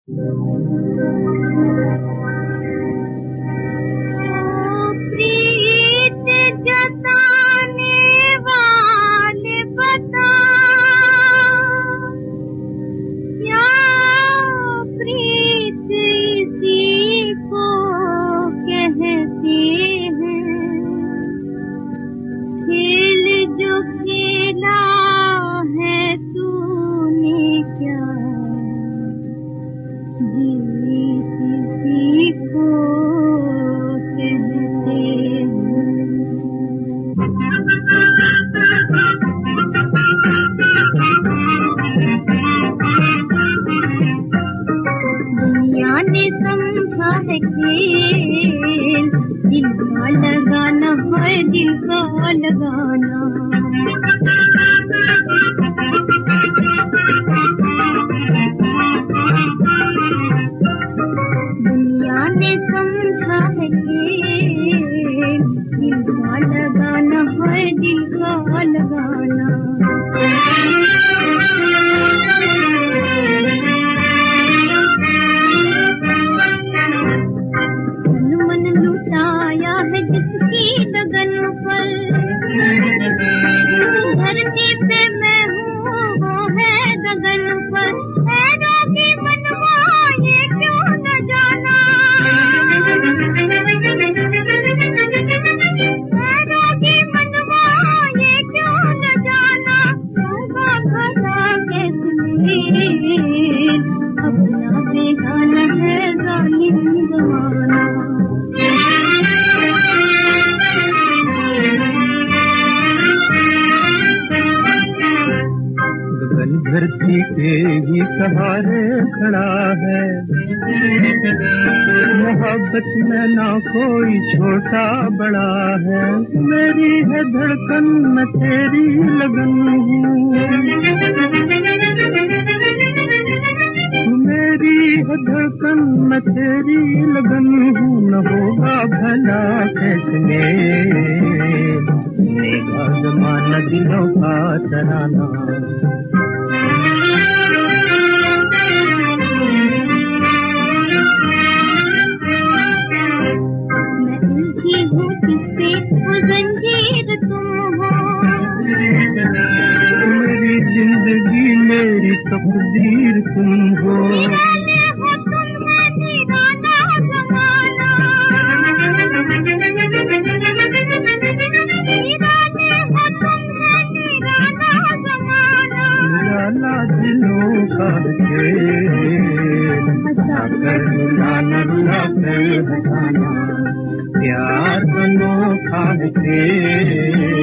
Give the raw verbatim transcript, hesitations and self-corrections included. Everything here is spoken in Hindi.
प्रीत जताने वाले बता, क्या प्रीत इसी को कहते हैं। खेल जो खेला है तूने क्या, जीत इसी को कहते दुनिया ने समझा है खेल, दिल का लगाना है दिल का लगाना। दुनिया ने समझा है खेल, दिल का लगाना है दिल का लगाना। मन लुटाया है जिसकी लगन पर, धरती पे मैं हूँ वो है गगन पर। है रोगी मनवा ये क्यों न जाना, है रोगी मनवा ये क्यों न जाना। होगा भला कैसे अपना बेगाना है जालिम जमाना। गगन धरती के ही सहारे खड़ा है, मोहब्बत में ना कोई छोटा बड़ा है। मेरी है धड़कन मैं तेरी लगन हूँ, मेरी है धड़कन मैं तेरी लगन हूँ। न होगा भला कैसे मेरा जमाना दिलों का तराना। मैं उलझी हूँ किससे वो जंजीर तुम हो, मेरी जिंदगी मेरी तकदीर तुम हो। निराले हो तुम है निराला जमाना, निराले हो तुम है निराला जमाना। निराला दिलों का खेल, हंसा कर रुलाना रुला कर हंसाना। प्यार अनोखा है खेल।